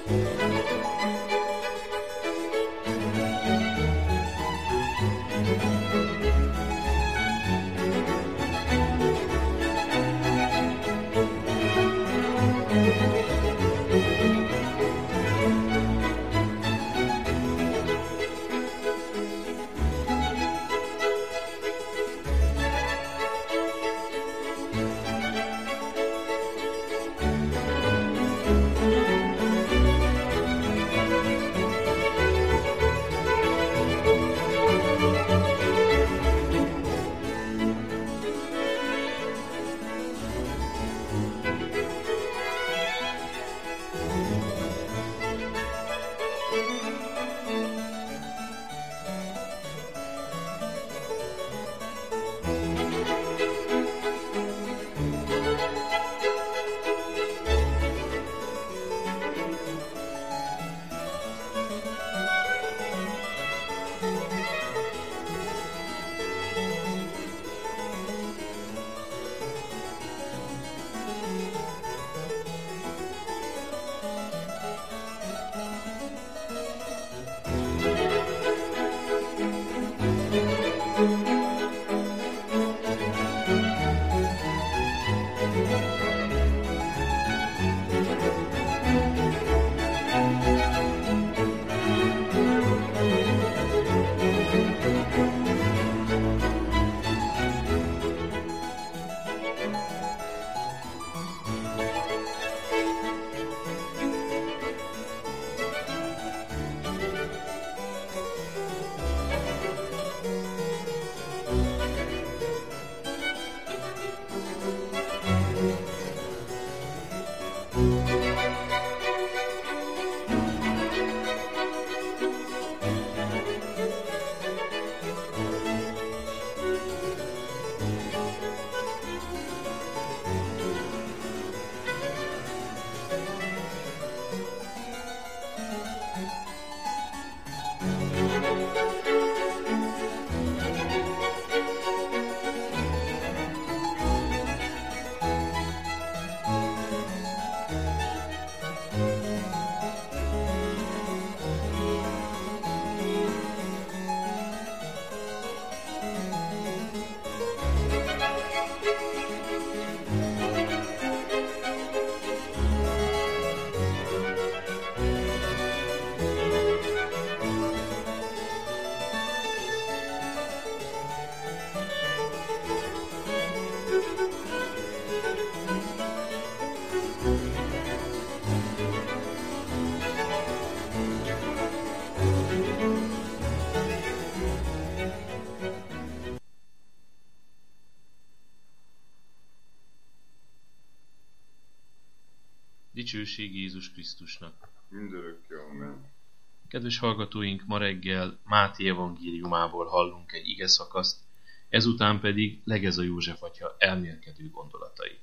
Dicsőség Jézus Krisztusnak! Mindörökké, amen. Kedves hallgatóink, ma reggel Máté evangéliumából hallunk egy igeszakaszt, ezután pedig Legeza József atya elmélkedő gondolatai.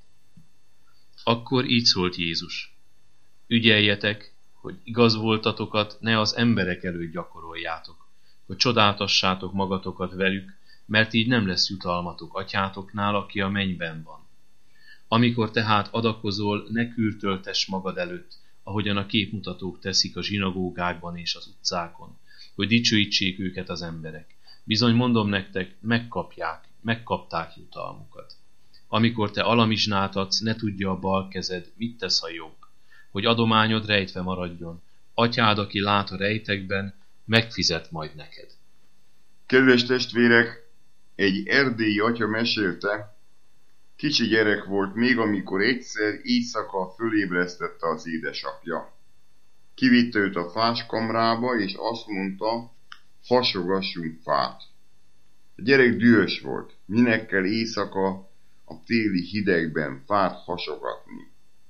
Akkor így szólt Jézus: ügyeljetek, hogy igaz voltatokat ne az emberek előtt gyakoroljátok, hogy csodáltassátok magatokat velük, mert így nem lesz jutalmatok atyátoknál, aki a mennyben van. Amikor tehát adakozol, ne kürtöltess magad előtt, ahogyan a képmutatók teszik a zsinagógákban és az utcákon, hogy dicsőítsék őket az emberek. Bizony mondom nektek, megkapták jutalmukat. Amikor te alamizsnát adsz, ne tudja a bal kezed, mit tesz a jobb, hogy adományod rejtve maradjon. Atyád, aki lát a rejtekben, megfizet majd neked. Kedves testvérek, egy erdélyi atya mesélte, kicsi gyerek volt még, amikor egyszer éjszaka fölébresztette az édesapja. Kivitte őt a fáskamrába, és azt mondta, hasogassunk fát. A gyerek dühös volt, minek kell éjszaka a téli hidegben fát hasogatni.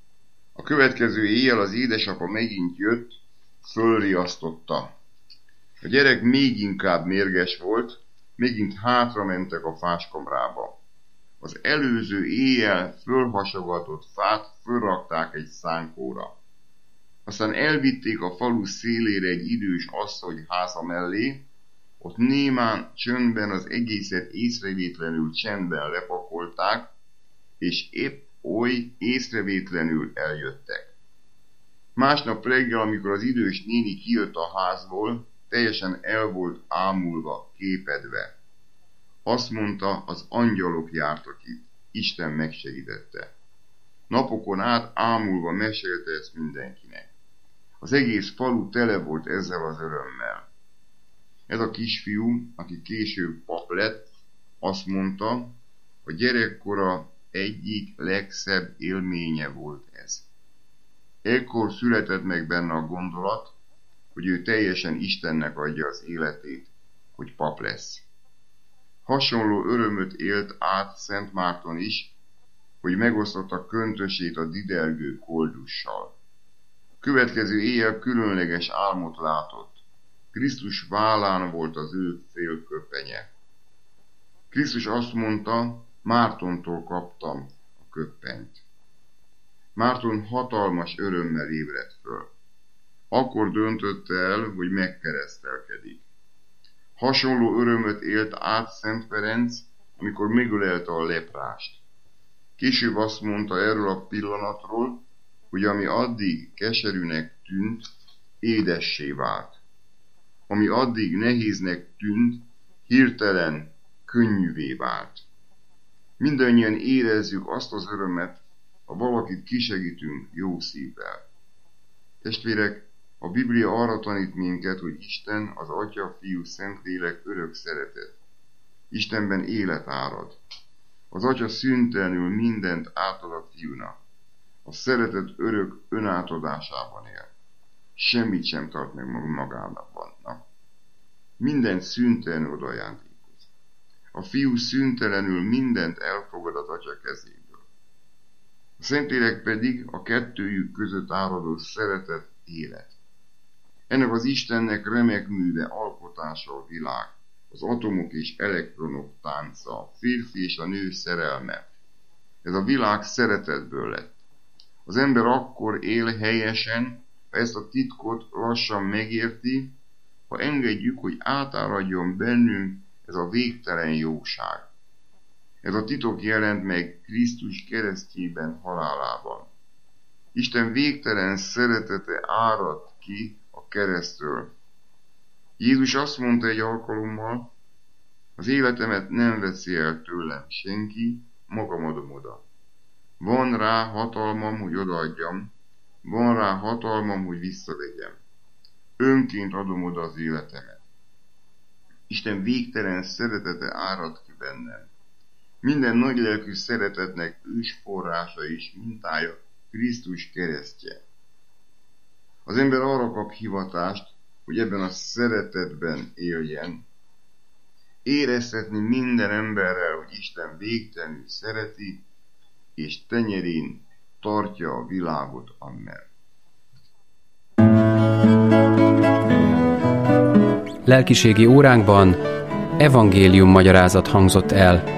A következő éjjel az édesapa megint jött, fölriasztotta. A gyerek még inkább mérges volt, megint hátra mentek a fáskamrába. Az előző éjjel fölhasogatott fát fölrakták egy szánkóra. Aztán elvitték a falu szélére egy idős asszony háza mellé, ott némán csöndben az egészet észrevétlenül csendben lepakolták, és épp oly észrevétlenül eljöttek. Másnap reggel, amikor az idős néni kijött a házból, teljesen el volt ámulva, képedve. Azt mondta, az angyalok jártak itt, Isten megsegítette. Napokon át ámulva mesélte ezt mindenkinek. Az egész falu tele volt ezzel az örömmel. Ez a kisfiú, aki később pap lett, azt mondta, a gyerekkora egyik legszebb élménye volt ez. Ekkor született meg benne a gondolat, hogy ő teljesen Istennek adja az életét, hogy pap lesz. Hasonló örömöt élt át Szent Márton is, hogy megosztotta köntösét a didergő koldussal. Következő éjjel különleges álmot látott. Krisztus vállán volt az ő félköpenye. Krisztus azt mondta, Mártontól kaptam a köppenyt. Márton hatalmas örömmel ébredt föl. Akkor döntötte el, hogy megkeresztelkedik. Hasonló örömöt élt át Szent Ferenc, amikor megölelte a leprást. Később azt mondta erről a pillanatról, hogy ami addig keserűnek tűnt, édessé vált. Ami addig nehéznek tűnt, hirtelen könnyűvé vált. Mindannyian érezzük azt az örömet, ha valakit kisegítünk jó szívvel. Testvérek, a Biblia arra tanít minket, hogy Isten, az Atya, Fiú, Szentlélek örök szeretet. Istenben élet árad. Az Atya szüntelenül mindent átad a Fiúnak. A szeretet örök önátadásában él. Semmit sem tart meg magának vannak. Minden szüntelenül odajándékoz. A Fiú szüntelenül mindent elfogad az Atya kezéből. A Szentlélek pedig a kettőjük között áradó szeretet élet. Ennek az Istennek remek műve, alkotása a világ, az atomok és elektronok tánca, a férfi és a nő szerelme. Ez a világ szeretetből lett. Az ember akkor él helyesen, ha ezt a titkot lassan megérti, ha engedjük, hogy átáradjon bennünk ez a végtelen jóság. Ez a titok jelent meg Krisztus keresztjében, halálában. Isten végtelen szeretete áradt ki a keresztről. Jézus azt mondta egy alkalommal, az életemet nem veszi el tőlem senki, magam adom oda. Van rá hatalmam, hogy odaadjam, van rá hatalmam, hogy visszavegyem. Önként adom oda az életemet. Isten végtelen szeretete árad ki bennem. Minden nagylelkű szeretetnek ősforrása és mintája Krisztus keresztje. Az ember arra kap hivatást, hogy ebben a szeretetben éljen, éreztetni minden emberrel, hogy Isten végtelenül szereti, és tenyerén tartja a világot amen. Lelkiségi óránkban evangélium magyarázat hangzott el.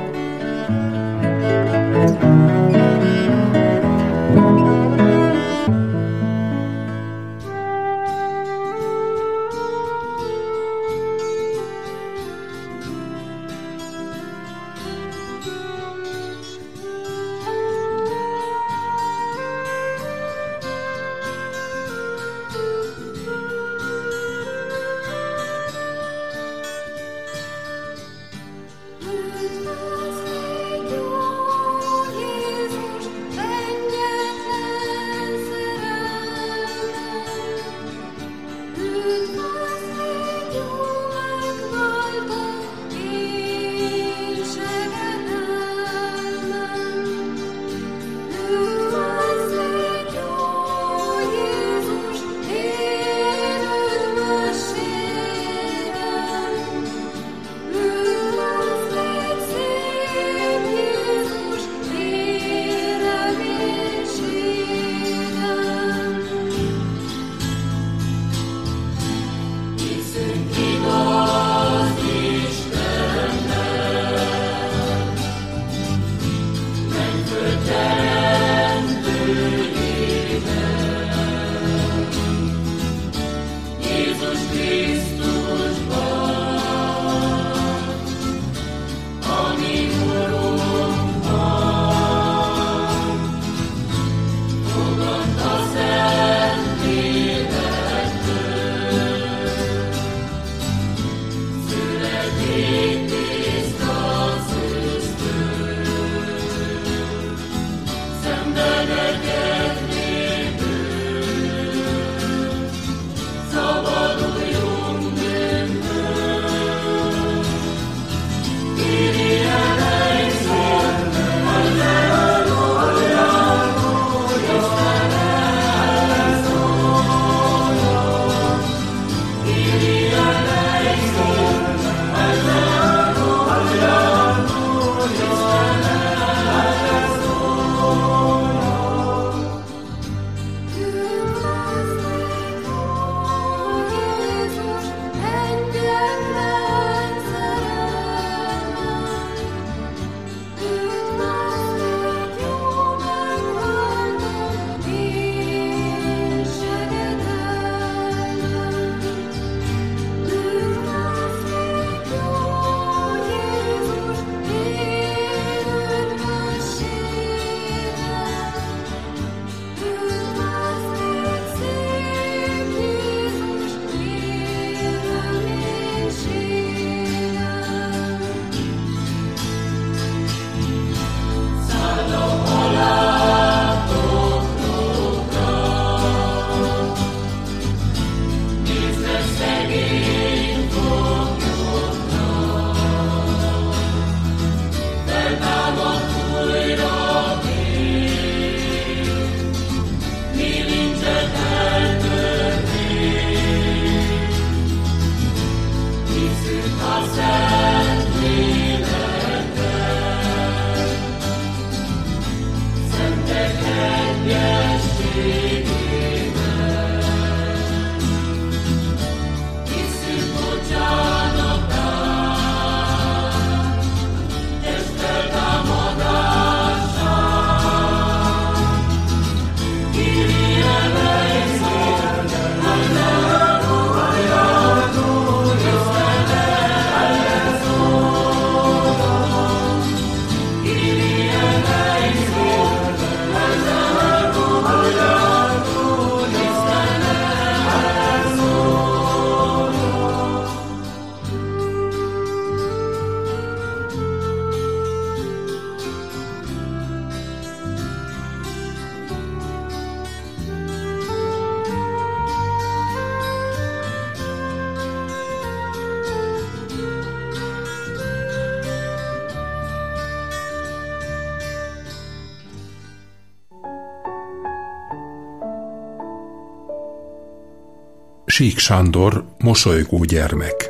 Sík Sándor, mosolygó gyermek.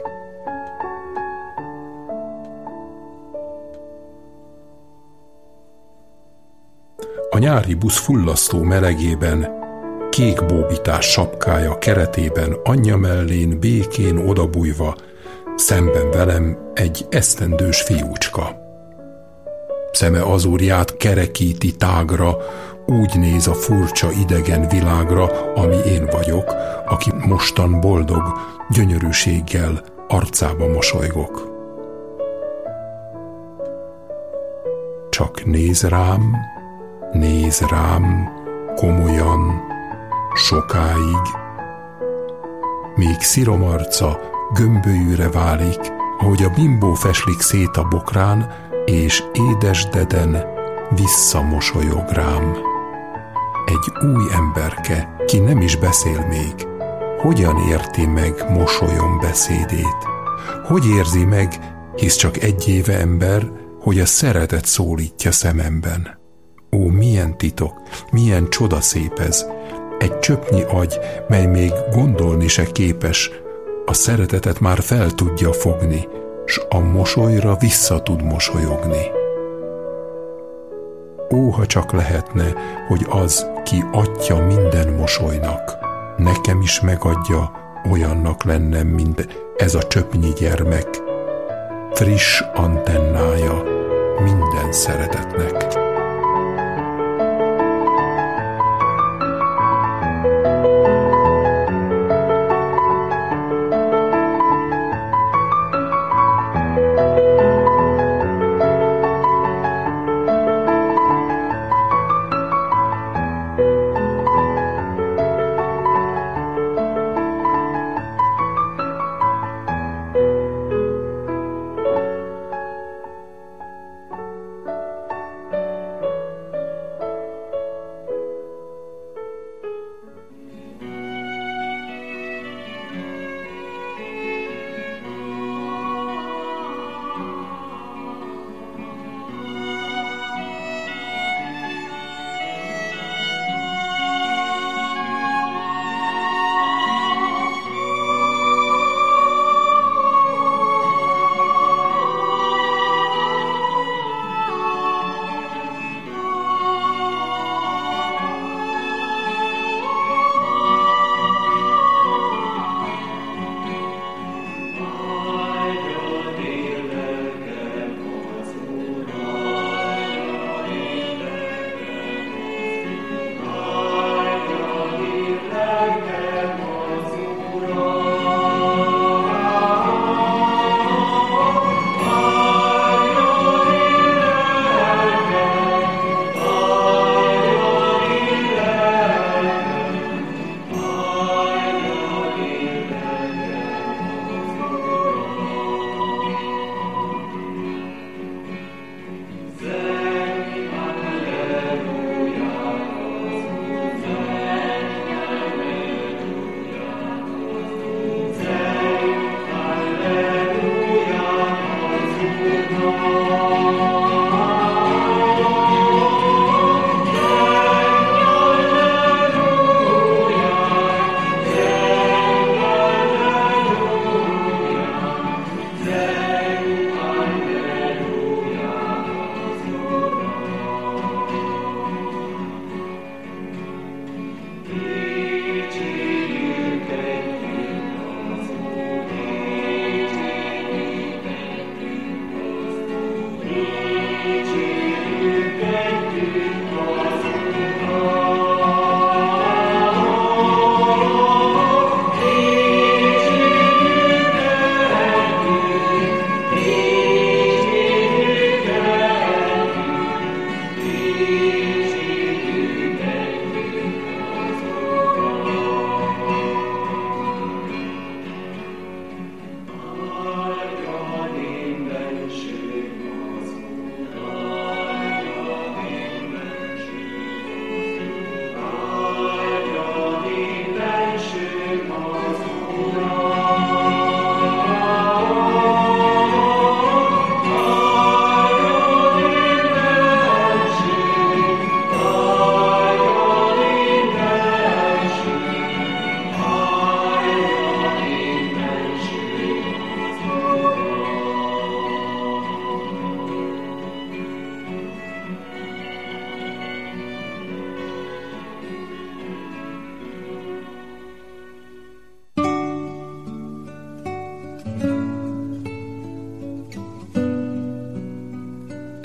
A nyári busz fullasztó melegében, kék bóbitás sapkája keretében anyja mellén békén odabújva, szemben velem egy esztendős fiúcska. Szeme azúrját kerekíti tágra, úgy néz a furcsa idegen világra, ami én vagyok, aki mostan boldog, gyönyörűséggel arcába mosolygok. Csak néz rám, komolyan, sokáig, míg szirom arca gömbölyűre válik, ahogy a bimbó feslik szét a bokrán, és édesdeden visszamosolyog rám. Egy új emberke, ki nem is beszél még, hogyan érti meg mosolyom beszédét? Hogy érzi meg, hisz csak egy éve ember, hogy a szeretet szólítja szememben? Ó, milyen titok, milyen csodaszép ez! Egy csöpnyi agy, mely még gondolni se képes, a szeretetet már fel tudja fogni, s a mosolyra vissza tud mosolyogni. Ó, ha csak lehetne, hogy az, ki atya minden mosolynak, nekem is megadja, olyannak lennem, mint ez a csöpnyi gyermek, friss antennája minden szeretetnek.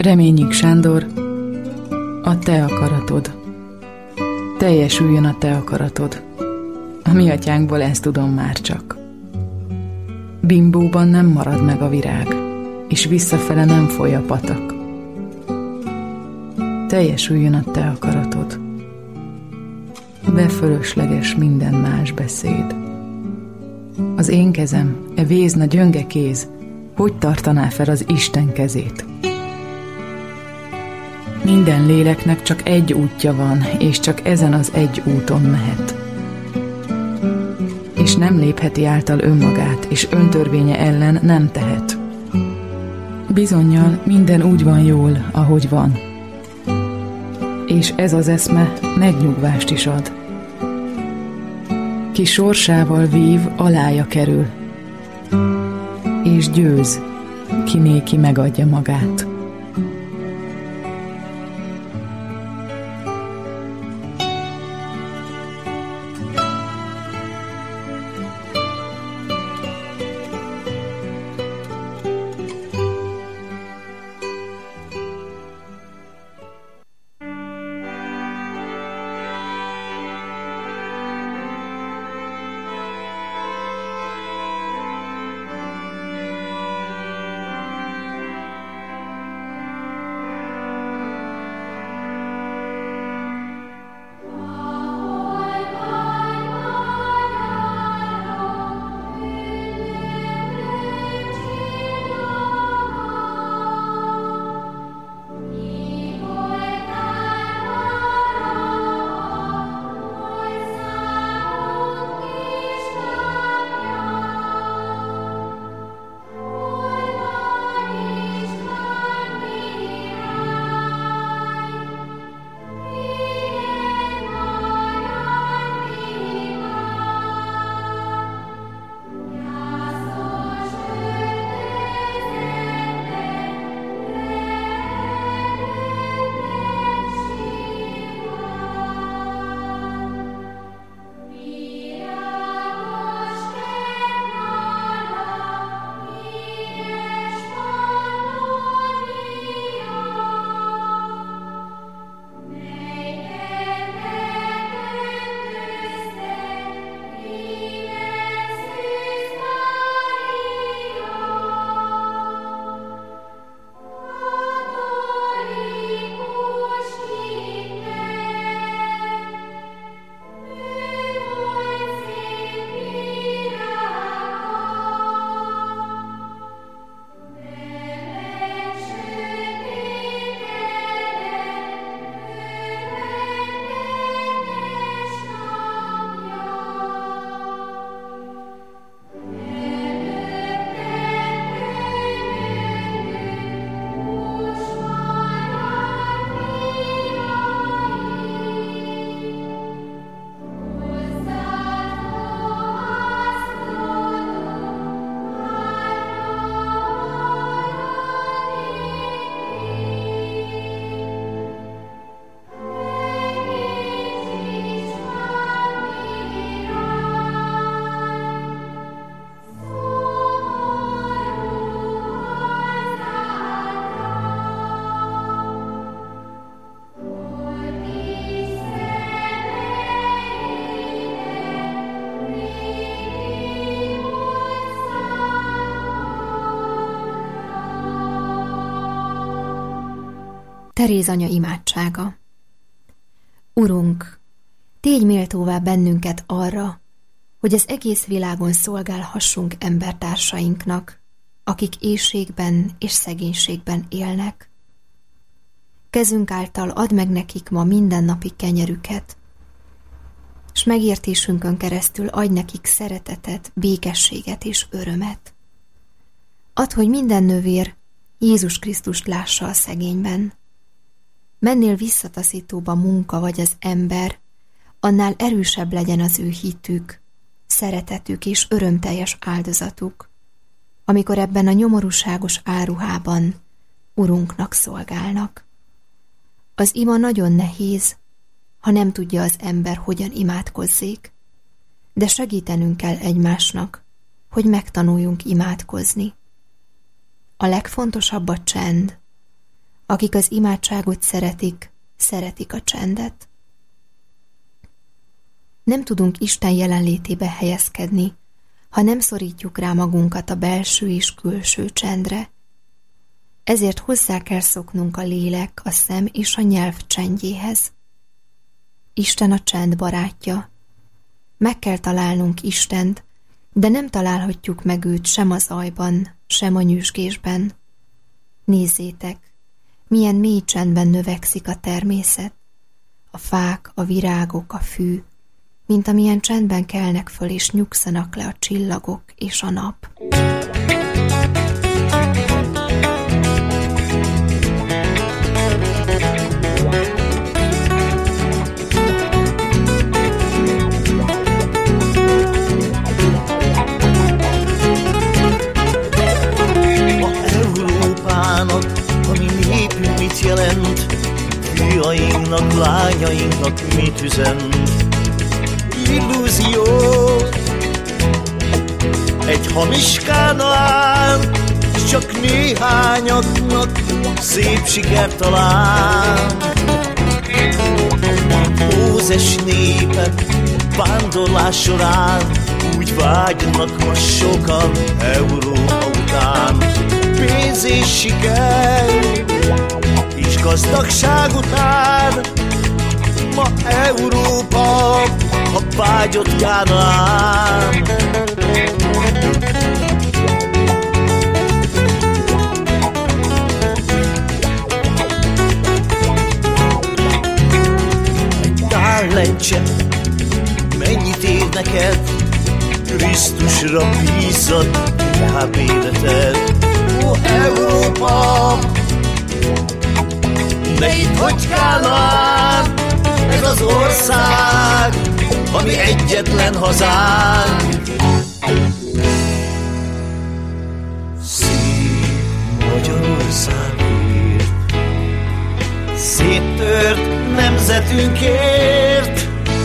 Reményik Sándor, a te akaratod. Teljesüljön a te akaratod. A mi atyánkból ezt tudom már csak. Bimbóban nem marad meg a virág, és visszafele nem foly a patak. Teljesüljön a te akaratod. Befölösleges minden más beszéd. Az én kezem, e vézna gyönge kéz, hogy tartaná fel az Isten kezét? Minden léleknek csak egy útja van, és csak ezen az egy úton mehet. És nem lépheti által önmagát, és öntörvénye ellen nem tehet. Bizonnyal minden úgy van jól, ahogy van. És ez az eszme megnyugvást is ad. Ki sorsával vív, alája kerül, és győz, ki néki megadja magát. Teréz anya imádsága. Urunk, tégy méltóvá bennünket arra, hogy az egész világon szolgálhassunk embertársainknak, akik éhségben és szegénységben élnek. Kezünk által add meg nekik ma mindennapi kenyerüket, s megértésünkön keresztül adj nekik szeretetet, békességet és örömet. Add, hogy minden nővér Jézus Krisztust lássa a szegényben. Mennél visszataszítóbb a munka vagy az ember, annál erősebb legyen az ő hitük, szeretetük és örömteljes áldozatuk, amikor ebben a nyomorúságos áruhában Urunknak szolgálnak. Az ima nagyon nehéz, ha nem tudja az ember, hogyan imádkozzék, de segítenünk kell egymásnak, hogy megtanuljunk imádkozni. A legfontosabb a csend, Akik az imádságot szeretik, szeretik a csendet. Nem tudunk Isten jelenlétébe helyezkedni, ha nem szorítjuk rá magunkat a belső és külső csendre. Ezért hozzá kell szoknunk a lélek, a szem és a nyelv csendjéhez. Isten a csend barátja. Meg kell találnunk Istent, de nem találhatjuk meg őt sem a zajban, sem a nyüzsgésben. Nézzétek, milyen mély csendben növekszik a természet, a fák, a virágok, a fű, mint amilyen csendben kelnek föl és nyugszanak le a csillagok és a nap. A mi népünk mit jelent, fiainknak, lányainknak mit üzent. Illúzió, egy hamis Kánaán, s csak néhányaknak szép sikert talál. Mózes népe vándorlás során úgy vágynak ma sokan Európa után. Pénz és siker és gazdagság után ma Európa a vágyott Kánaán. Egy tállencse mennyit ér neked, Krisztusra bízzad inkább életed. Ó, Európa, ne hidd, hogy Kánaán, ez az ország, ami egyetlen hazánk. Szép Magyarországért, széttört nemzetünkért.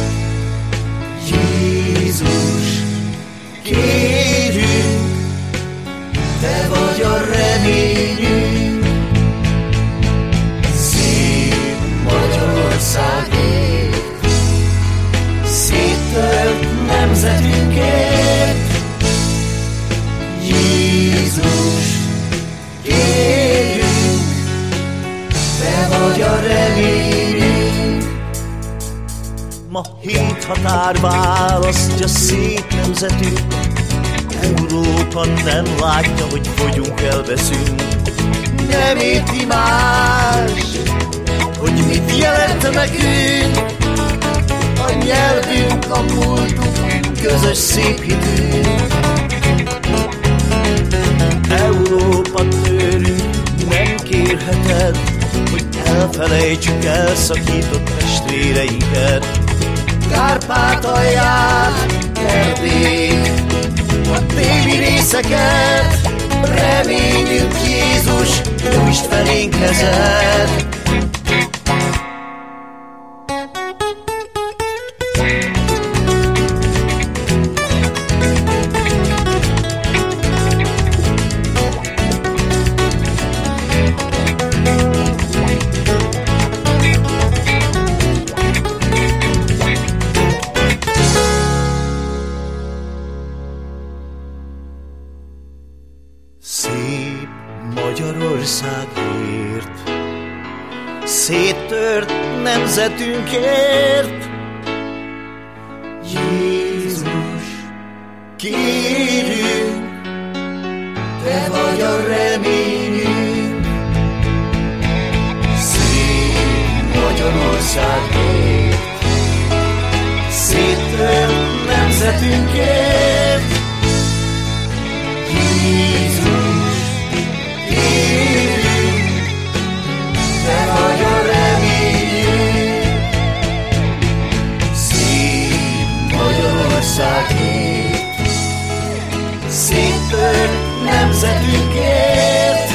Jézus, kérünk, te vagy a reményünk. Szép Magyarországért, széttört nemzetünkért. Jézus, kérünk, te vagy a reményünk. Ma 7 határ választja szép nemzetünk. Európa nem látja, hogy fogyunk, elveszünk. Nem érti más, hogy mit jelent nekünk a nyelvünk, a múltunk, közös szép hitünk. Európa tőlünk nem kérheted, hogy elfelejtsük elszakított testvéreinket. Kárpátalját, Erdélyt, a déli részeket, reményünk Jézus, nyújtsd felénk kezed. Szép Magyarországért, széttört nemzetünkért. Jézus, kérünk, te vagy a reményünk. Szép Magyarországért, széttört nemzetünkért. Jézus, kérünk, te vagy a reményünk. Szép Magyarországért, széttört nemzetünkért.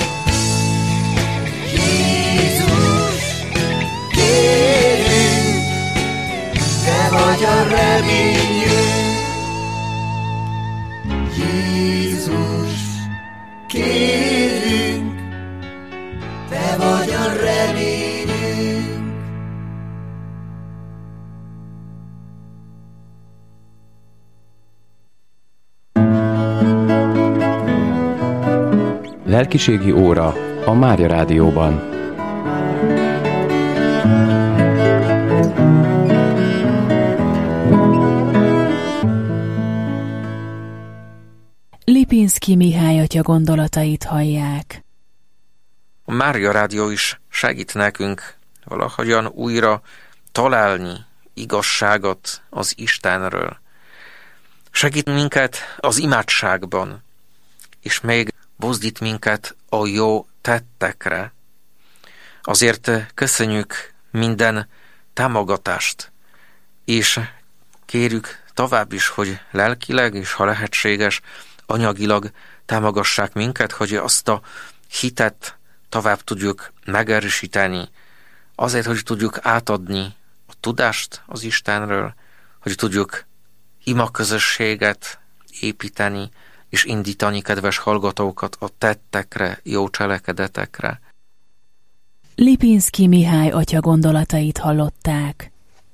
Jézus, kérünk, te vagy a reményünk. Jézus, kérünk, te vagy a reményünk. Lelkiségi óra a Mária Rádióban. Lipinszky Mihály atya gondolatait hallják. A Mária Rádió is segít nekünk valahogyan újra találni igazságot az Istenről. Segít minket az imádságban, és még buzdít minket a jó tettekre. Azért köszönjük minden támogatást, és kérjük tovább is, hogy lelkileg és ha lehetséges, anyagilag támogassák minket, hogy azt a hitet tovább tudjuk megerősíteni, azért, hogy tudjuk átadni a tudást az Istenről, hogy tudjuk imaközösséget építeni, és indítani kedves hallgatókat a tettekre, jó cselekedetekre. Lipinszky Mihály atya gondolatait hallották.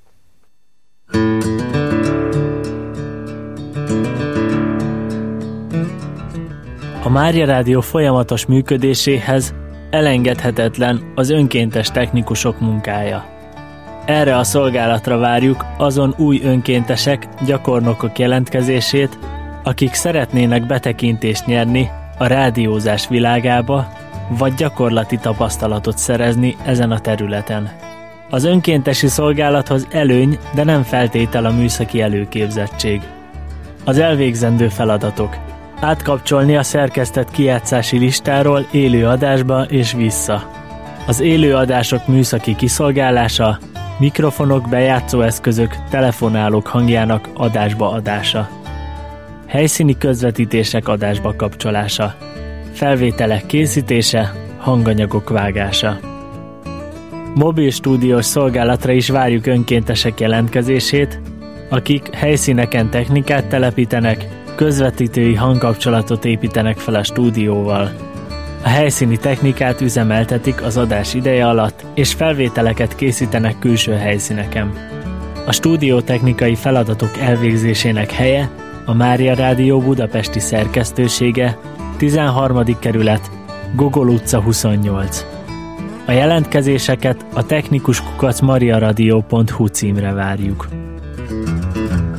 A Mária Rádió folyamatos működéséhez elengedhetetlen az önkéntes technikusok munkája. Erre a szolgálatra várjuk azon új önkéntesek, gyakornokok jelentkezését, akik szeretnének betekintést nyerni a rádiózás világába, vagy gyakorlati tapasztalatot szerezni ezen a területen. Az önkéntesi szolgálathoz előny, de nem feltétel a műszaki előképzettség. Az elvégzendő feladatok: átkapcsolni a szerkesztett kijátszási listáról élő adásba és vissza. Az élő adások műszaki kiszolgálása, mikrofonok, bejátszóeszközök, telefonálók hangjának adásba adása. Helyszíni közvetítések adásba kapcsolása. Felvételek készítése, hanganyagok vágása. Mobil stúdiós szolgálatra is várjuk önkéntesek jelentkezését, akik helyszíneken technikát telepítenek, közvetítői hangkapcsolatot építenek fel a stúdióval. A helyszíni technikát üzemeltetik az adás ideje alatt, és felvételeket készítenek külső helyszíneken. A stúdiótechnikai feladatok elvégzésének helye a Mária Rádió budapesti szerkesztősége, 13. kerület, Gogol utca 28. A jelentkezéseket a technikus@mariaradio.hu címre várjuk.